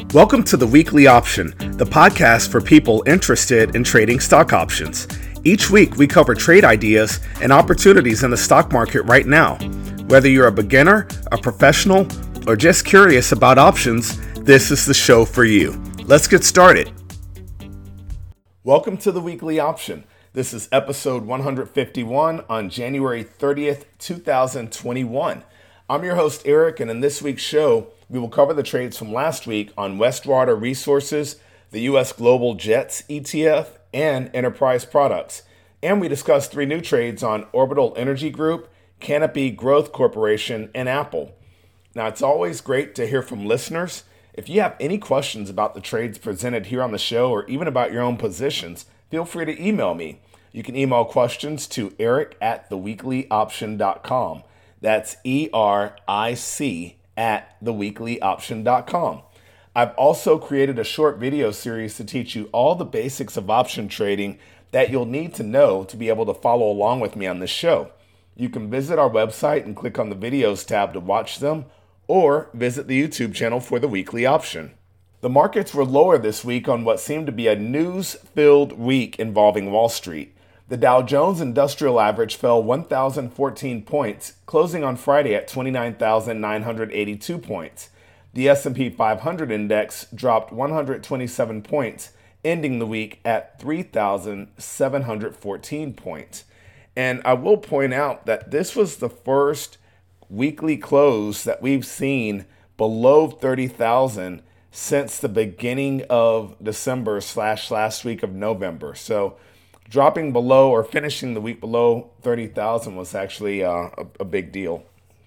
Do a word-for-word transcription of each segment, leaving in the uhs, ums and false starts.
Welcome to the Weekly Option, the podcast for people interested in trading stock options. Each week, we cover trade ideas and opportunities in the stock market right now. Whether you're a beginner, a professional, or just curious about options, this is the show for you. Let's get started. Welcome to the Weekly Option. This is episode one hundred fifty-one on January thirtieth, two thousand twenty-one. I'm your host, Eric, and in this week's show, we will cover the trades from last week on Westwater Resources, the U S Global Jets E T F, and Enterprise Products. And we discuss three new trades on Orbital Energy Group, Canopy Growth Corporation, and Apple. Now, it's always great to hear from listeners. If you have any questions about the trades presented here on the show or even about your own positions, feel free to email me. You can email questions to eric at the weekly option dot com. That's E R I C at the weekly option dot com. I've also created a short video series to teach you all the basics of option trading that you'll need to know to be able to follow along with me on this show. You can visit our website and click on the videos tab to watch them, or visit the YouTube channel for the Weekly Option. The markets were lower this week on what seemed to be a news-filled week involving Wall Street. The Dow Jones Industrial Average fell one thousand fourteen points, closing on Friday at twenty-nine thousand nine hundred eighty-two points. The S and P five hundred index dropped one hundred twenty-seven points, ending the week at three thousand seven hundred fourteen points. And I will point out that this was the first weekly close that we've seen below thirty thousand since the beginning of December slash last week of November. So dropping below or finishing the week below thirty thousand was actually uh, a, a big deal.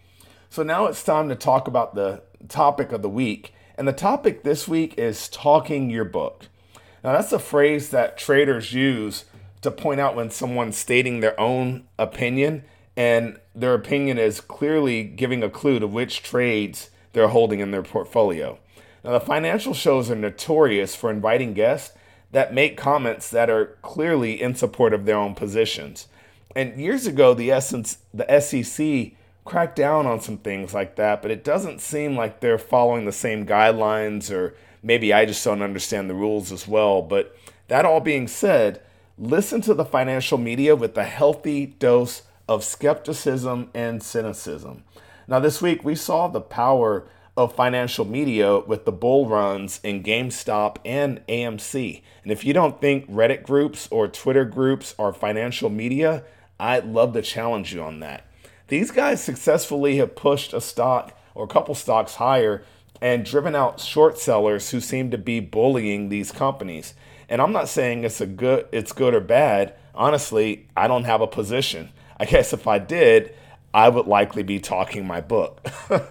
So now it's time to talk about the topic of the week. And the topic this week is talking your book. Now that's a phrase that traders use to point out when someone's stating their own opinion, and their opinion is clearly giving a clue to which trades they're holding in their portfolio. Now the financial shows are notorious for inviting guests that make comments that are clearly in support of their own positions. And years ago, the essence, the S E C cracked down on some things like that, but it doesn't seem like they're following the same guidelines, or maybe I just don't understand the rules as well. But that all being said, listen to the financial media with a healthy dose of skepticism and cynicism. Now this week, we saw the power of financial media with the bull runs in GameStop and A M C. And if you don't think Reddit groups or Twitter groups are financial media, I'd love to challenge you on that. These guys successfully have pushed a stock or a couple stocks higher and driven out short sellers who seem to be bullying these companies. And I'm not saying it's a good, it's good or bad. Honestly, I don't have a position. I guess if I did, I would likely be talking my book.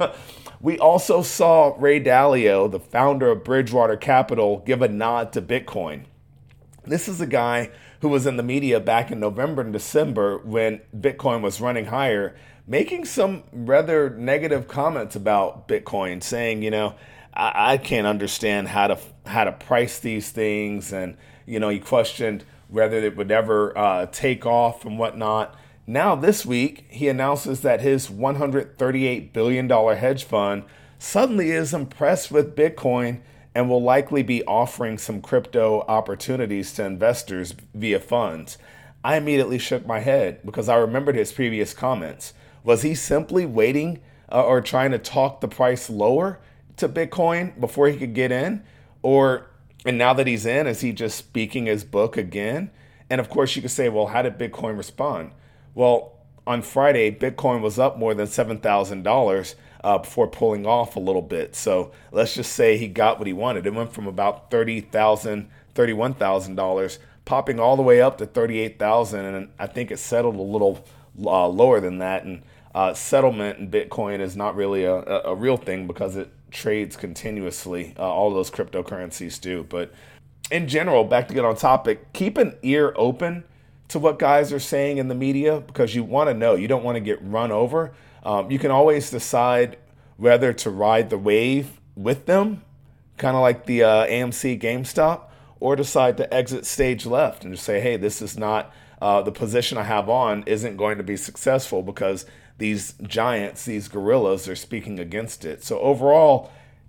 We also saw Ray Dalio, the founder of Bridgewater Capital, give a nod to Bitcoin. This is a guy who was in the media back in November and December when Bitcoin was running higher, making some rather negative comments about Bitcoin, saying, you know, I, I can't understand how to how to price these things. And, you know, he questioned whether it would ever uh, take off and whatnot. Now, this week, he announces that his one hundred thirty-eight billion dollars hedge fund suddenly is impressed with Bitcoin and will likely be offering some crypto opportunities to investors via funds. I immediately shook my head because I remembered his previous comments. Was he simply waiting uh, or trying to talk the price lower to Bitcoin before he could get in? Or, and now that he's in, is he just speaking his book again? And of course, you could say, well, how did Bitcoin respond? Well, on Friday, Bitcoin was up more than seven thousand dollars uh, before pulling off a little bit. So let's just say he got what he wanted. It went from about thirty thousand dollars, thirty-one thousand dollars, popping all the way up to thirty-eight thousand dollars. And I think it settled a little uh, lower than that. And uh, settlement in Bitcoin is not really a, a, a real thing because it trades continuously. Uh, all those cryptocurrencies do. But in general, back to get on topic, keep an ear open to what guys are saying in the media, because you want to know. You don't want to get run over. Um, you can always decide whether to ride the wave with them, kind of like the uh, A M C GameStop, or decide to exit stage left and just say, hey, this is not, uh, the position I have on isn't going to be successful because these giants, these gorillas are speaking against it. So overall,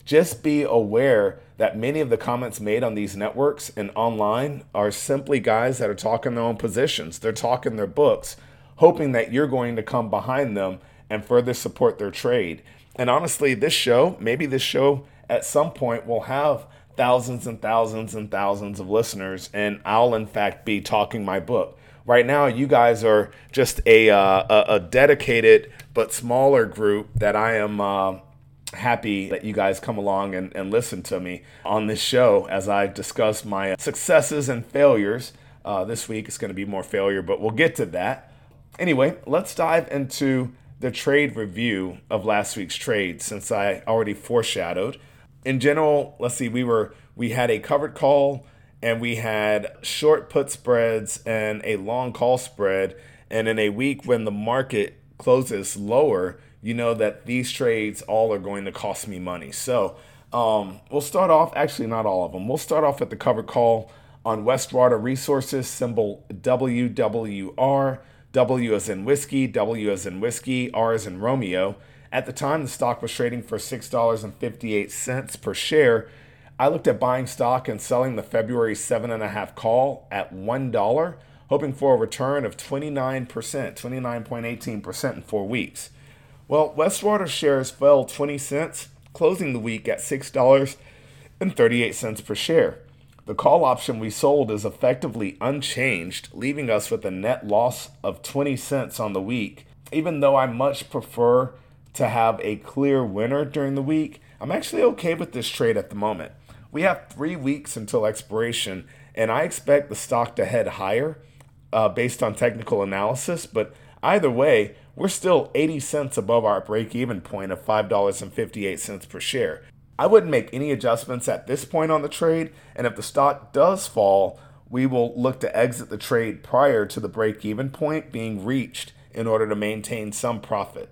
Just be aware that many of the comments made on these networks and online are simply guys that are talking their own positions. They're talking their books, hoping that you're going to come behind them and further support their trade. And honestly, this show, maybe this show at some point will have thousands and thousands and thousands of listeners, and I'll in fact be talking my book. Right now, you guys are just a uh, a, a dedicated but smaller group that I am uh, happy that you guys come along and, and listen to me on this show as I discuss my successes and failures. Uh, this week it's going to be more failure, but we'll get to that. Anyway, let's dive into the trade review of last week's trade, since I already foreshadowed. In general, let's see, we were we had a covered call and we had short put spreads and a long call spread. And in a week when the market closes lower, you know that these trades all are going to cost me money. So um, we'll start off, actually not all of them. We'll start off at the covered call on Westwater Resources, symbol W W R. W as in whiskey, W as in whiskey, R as in Romeo. At the time, the stock was trading for six dollars and fifty-eight cents per share. I looked at buying stock and selling the February seven point five call at one dollar, hoping for a return of twenty-nine percent, twenty-nine point one eight percent in four weeks. Well, Westwater shares fell twenty cents, closing the week at six dollars and thirty-eight cents per share. The call option we sold is effectively unchanged, leaving us with a net loss of twenty cents on the week. Even though I much prefer to have a clear winner during the week, I'm actually okay with this trade at the moment. We have three weeks until expiration, and I expect the stock to head higher uh, based on technical analysis, but either way, we're still eighty cents above our break-even point of five dollars and fifty-eight cents per share. I wouldn't make any adjustments at this point on the trade, and if the stock does fall, we will look to exit the trade prior to the break-even point being reached in order to maintain some profit.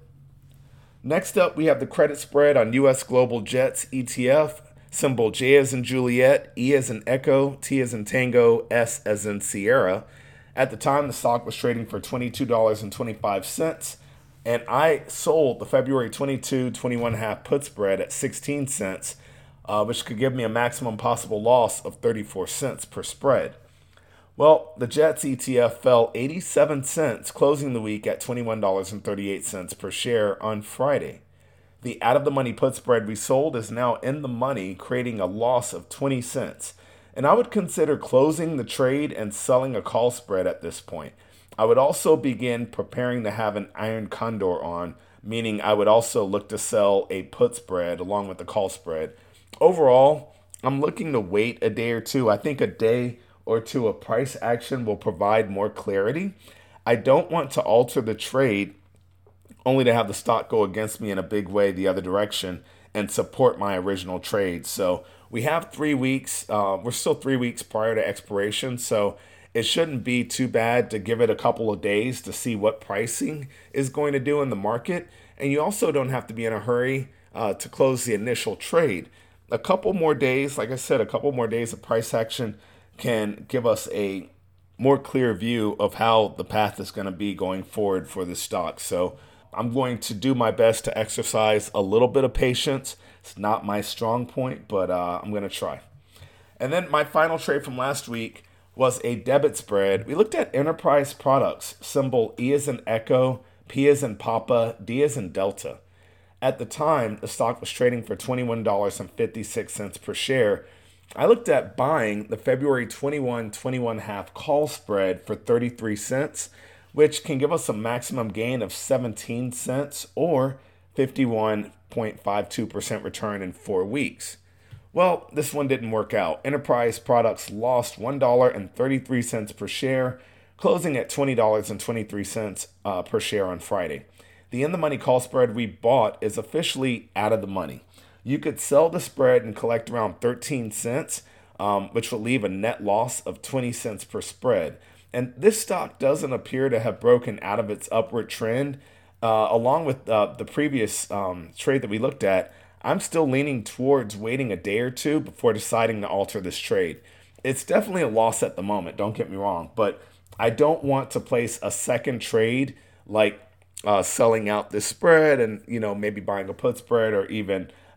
Next up, we have the credit spread on U S Global Jets E T F, symbol J as in Juliet, E as in Echo, T as in Tango, S as in Sierra. At the time, the stock was trading for twenty-two dollars and twenty-five cents. And I sold the February twenty-two, twenty-one point five put spread at sixteen cents, uh, which could give me a maximum possible loss of thirty-four cents per spread. Well, the Jets E T F fell eighty-seven cents, closing the week at twenty-one dollars and thirty-eight cents per share on Friday. The out-of-the-money put spread we sold is now in the money, creating a loss of twenty cents. And I would consider closing the trade and selling a call spread at this point. I would also begin preparing to have an iron condor on, meaning I would also look to sell a put spread along with the call spread. Overall, I'm looking to wait a day or two. I think a day or two of price action will provide more clarity. I don't want to alter the trade only to have the stock go against me in a big way the other direction and support my original trade. So we have three weeks. Uh, we're still three weeks prior to expiration, so it shouldn't be too bad to give it a couple of days to see what pricing is going to do in the market. And you also don't have to be in a hurry uh, to close the initial trade. A couple more days, like I said, a couple more days of price action can give us a more clear view of how the path is going to be going forward for the stock. So I'm going to do my best to exercise a little bit of patience. It's not my strong point, but uh, I'm going to try. And then my final trade from last week was a debit spread. We looked at Enterprise Products, symbol E as in Echo, P as in Papa, D as in Delta. At the time, the stock was trading for twenty-one dollars and fifty-six cents per share. I looked at buying the February twenty-one, twenty-one point five call spread for thirty-three cents, which can give us a maximum gain of seventeen cents or fifty-one point five two percent return in four weeks. Well, this one didn't work out. Enterprise Products lost one dollar and thirty-three cents per share, closing at twenty dollars and twenty-three cents uh, per share on Friday. The in-the-money call spread we bought is officially out of the money. You could sell the spread and collect around thirteen cents, um, which will leave a net loss of twenty cents per spread. And this stock doesn't appear to have broken out of its upward trend. Uh, along with uh, the previous um, trade that we looked at, I'm still leaning towards waiting a day or two before deciding to alter this trade. It's definitely a loss at the moment, don't get me wrong, but I don't want to place a second trade like uh, selling out this spread and, you know, maybe buying a put spread or even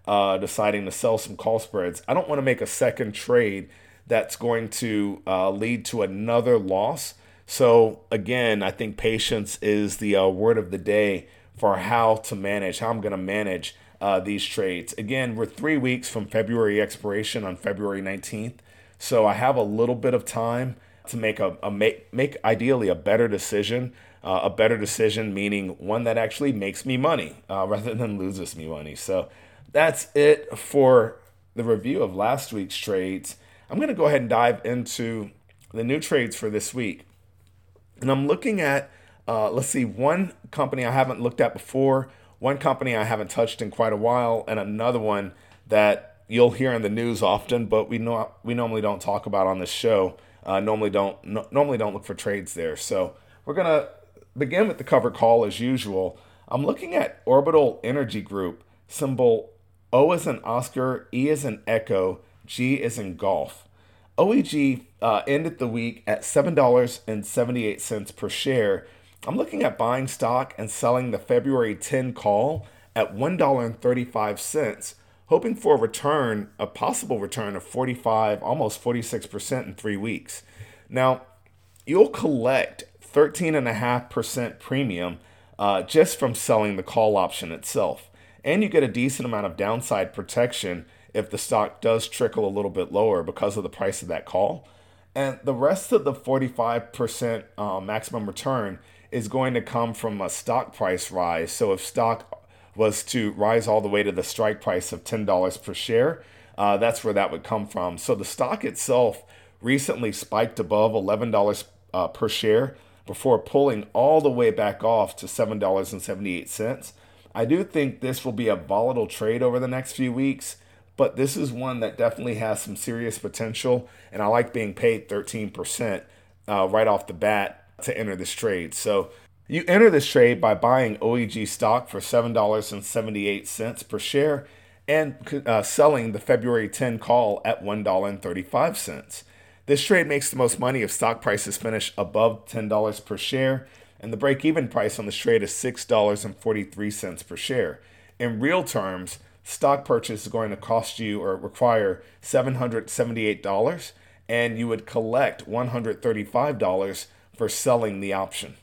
uh, deciding to sell some call spreads. I don't want to make a second trade that's going to uh, lead to another loss. So again, I think patience is the uh, word of the day for how to manage, how I'm going to manage uh, these trades. Again, we're three weeks from February expiration on February nineteenth. So I have a little bit of time to make a, a make, make ideally a better decision. Uh, a better decision meaning one that actually makes me money uh, rather than loses me money. So that's it for the review of last week's trades. I'm going to go ahead and dive into the new trades for this week. And I'm looking at, uh, let's see, one company I haven't looked at before, one company I haven't touched in quite a while, and another one that you'll hear in the news often, but we know we normally don't talk about on this show. Uh, normally don't no, normally don't look for trades there. So we're going to begin with the covered call as usual. I'm looking at Orbital Energy Group, symbol O as in Oscar, E as in Echo, G as in Golf. O E G uh, ended the week at seven dollars and seventy-eight cents per share. I'm looking at buying stock and selling the February tenth call at one dollar and thirty-five cents, hoping for a return, a possible return of forty-five, almost forty-six percent in three weeks. Now, you'll collect thirteen point five percent premium uh, just from selling the call option itself. And you get a decent amount of downside protection if the stock does trickle a little bit lower because of the price of that call. And the rest of the forty-five percent uh, maximum return is going to come from a stock price rise. So if stock was to rise all the way to the strike price of ten dollars per share, uh, that's where that would come from. So the stock itself recently spiked above eleven dollars uh, per share before pulling all the way back off to seven dollars and seventy-eight cents. I do think this will be a volatile trade over the next few weeks, but this is one that definitely has some serious potential, and I like being paid thirteen percent uh, right off the bat to enter this trade. So you enter this trade by buying O E G stock for seven dollars and seventy-eight cents per share and uh, selling the February tenth call at one dollar and thirty-five cents. This trade makes the most money if stock prices finish above ten dollars per share, and the break-even price on this trade is six dollars and forty-three cents per share. In real terms, stock purchase is going to cost you or require seven hundred seventy-eight dollars, and you would collect one hundred thirty-five dollars for selling the option.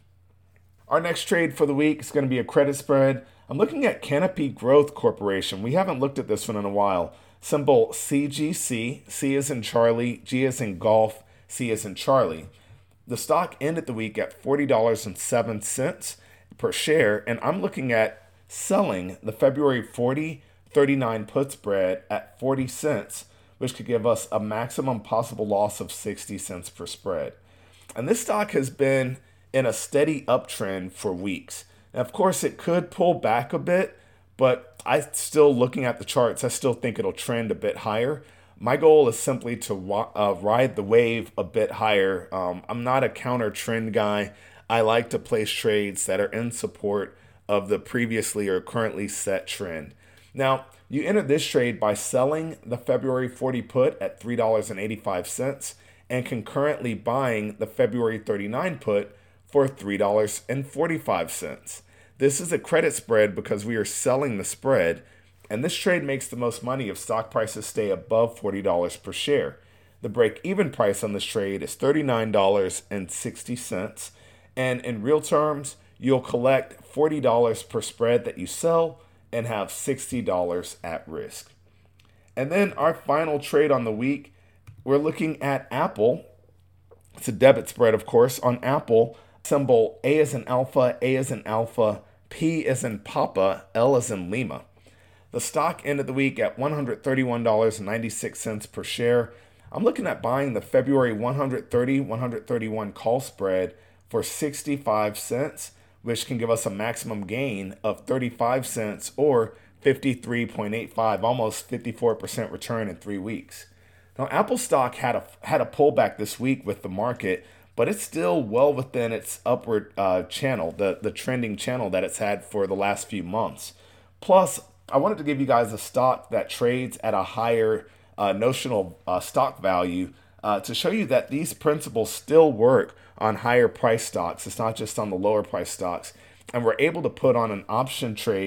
Our next trade for the week is going to be a credit spread. I'm looking at Canopy Growth Corporation. We haven't looked at this one in a while. Symbol C G C, C as in Charlie, G as in Golf, C as in Charlie. The stock ended the week at forty dollars and seven cents per share, and I'm looking at selling the February forty thirty-nine put spread at forty cents, which could give us a maximum possible loss of sixty cents per spread. And this stock has been in a steady uptrend for weeks. And of course, it could pull back a bit, but I still, looking at the charts, I still think it'll trend a bit higher. My goal is simply to uh, ride the wave a bit higher. Um, I'm not a counter trend guy. I like to place trades that are in support of the previously or currently set trend. Now, you enter this trade by selling the February forty put at three dollars and eighty-five cents and concurrently buying the February thirty-nine put for three dollars and forty-five cents. This is a credit spread because we are selling the spread, and this trade makes the most money if stock prices stay above forty dollars per share. The break-even price on this trade is thirty-nine dollars and sixty cents, and in real terms, you'll collect forty dollars per spread that you sell and have sixty dollars at risk. And then our final trade on the week, we're looking at Apple. It's a debit spread, of course, on Apple. Symbol A as in Alpha, A as in Alpha, P as in Papa, L as in Lima. The stock ended the week at one hundred thirty-one dollars and ninety-six cents per share. I'm looking at buying the February one hundred thirty, one hundred thirty-one call spread for sixty-five cents, which can give us a maximum gain of thirty-five cents or fifty-three point eight five, almost fifty-four percent return in three weeks. Now, Apple stock had a had a pullback this week with the market, but it's still well within its upward uh, channel, the, the trending channel that it's had for the last few months. Plus, I wanted to give you guys a stock that trades at a higher uh, notional uh, stock value uh, to show you that these principles still work on higher price stocks. It's not just on the lower price stocks. And we're able to put on an option trade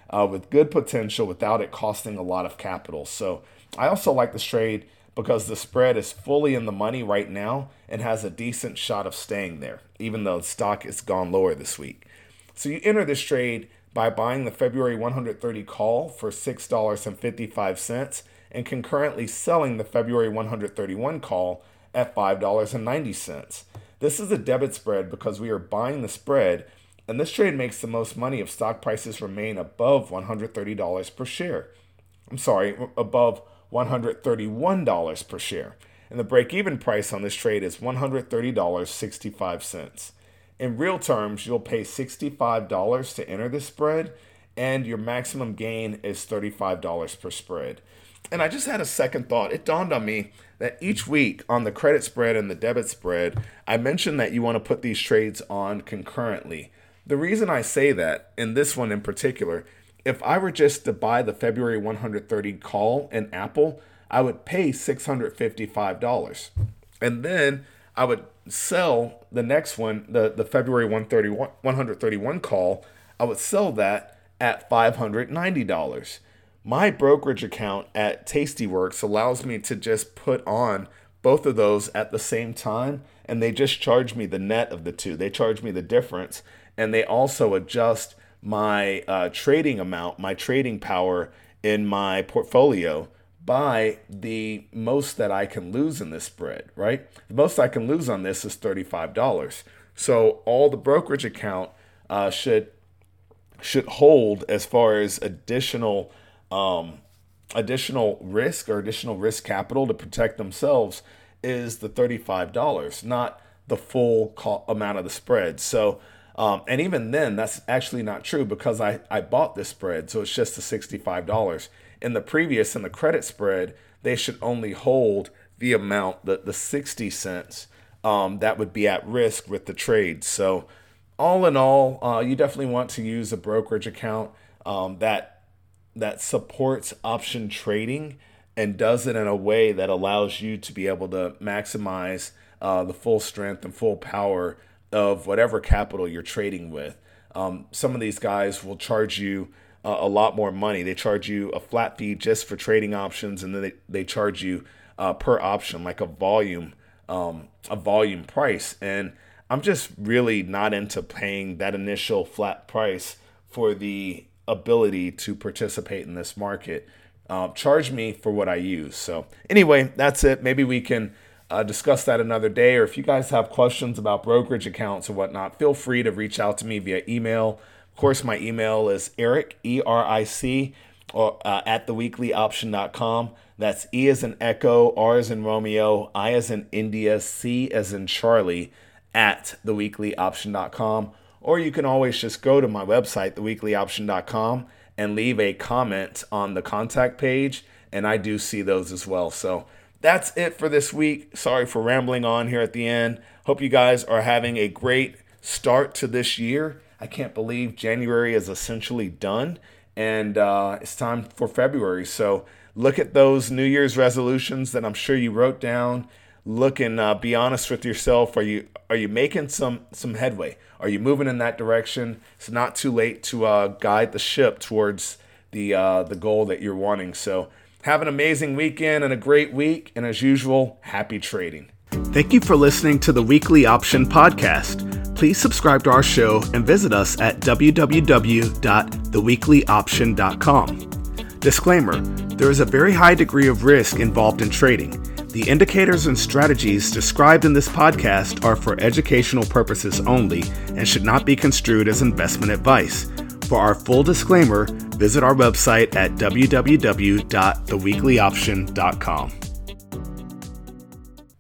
uh, with good potential without it costing a lot of capital. So I also like this trade because the spread is fully in the money right now and has a decent shot of staying there, even though the stock has gone lower this week. So you enter this trade by buying the February one hundred thirty call for six dollars and fifty-five cents and concurrently selling the February one hundred thirty-one call at five dollars and ninety cents. This is a debit spread because we are buying the spread, and this trade makes the most money if stock prices remain above one hundred thirty dollars per share. I'm sorry, above one hundred thirty-one dollars per share. And the break-even price on this trade is one hundred thirty dollars and sixty-five cents. In real terms, you'll pay sixty-five dollars to enter this spread, and your maximum gain is thirty-five dollars per spread. And I just had a second thought. It dawned on me that each week on the credit spread and the debit spread, I mentioned that you want to put these trades on concurrently. The reason I say that, in this one in particular, if I were just to buy the February one hundred thirty call in Apple, I would pay six hundred fifty-five dollars. And then I would sell the next one, the, the February one hundred thirty-one call, I would sell that at five hundred ninety dollars. My brokerage account at Tastyworks allows me to just put on both of those at the same time, and they just charge me the net of the two. They charge me the difference, and they also adjust my uh, trading amount, my trading power in my portfolio by the most that I can lose in this spread, right? The most I can lose on this is thirty-five dollars. So all the brokerage account uh, should should hold as far as additional um, additional risk or additional risk capital to protect themselves is the thirty-five dollars, not the full co- amount of the spread. So Um, and even then, that's actually not true because I, I bought this spread, so it's just the sixty-five dollars. In the previous, in the credit spread, they should only hold the amount, the, the sixty cents um, that would be at risk with the trade. So all in all, uh, you definitely want to use a brokerage account um, that that supports option trading and does it in a way that allows you to be able to maximize uh, the full strength and full power of whatever capital you're trading with. Um, some of these guys will charge you uh, a lot more money. They charge you a flat fee just for trading options, and then they, they charge you uh, per option, like a volume, um, a volume price. And I'm just really not into paying that initial flat price for the ability to participate in this market. Uh, charge me for what I use. So anyway, that's it. Maybe we can Uh, discuss that another day, or if you guys have questions about brokerage accounts or whatnot, feel free to reach out to me via email. Of course, my email is Eric, E R I C, or uh, at the weekly option dot com. That's E as in Echo, R as in Romeo, I as in India, C as in Charlie, at the weekly option dot com. Or you can always just go to my website, the weekly option dot com, and leave a comment on the contact page, and I do see those as well. So that's it for this week. Sorry for rambling on here at the end. Hope you guys are having a great start to this year. I can't believe January is essentially done, and uh, it's time for February. So look at those New Year's resolutions that I'm sure you wrote down. Look and uh, be honest with yourself. Are you are you making some some headway? Are you moving in that direction? It's not too late to uh, guide the ship towards the uh, the goal that you're wanting. So have an amazing weekend and a great week. And as usual, happy trading. Thank you for listening to the Weekly Option Podcast. Please subscribe to our show and visit us at w w w dot the weekly option dot com. Disclaimer: there is a very high degree of risk involved in trading. The indicators and strategies described in this podcast are for educational purposes only and should not be construed as investment advice. For our full disclaimer, visit our website at w w w dot the weekly option dot com.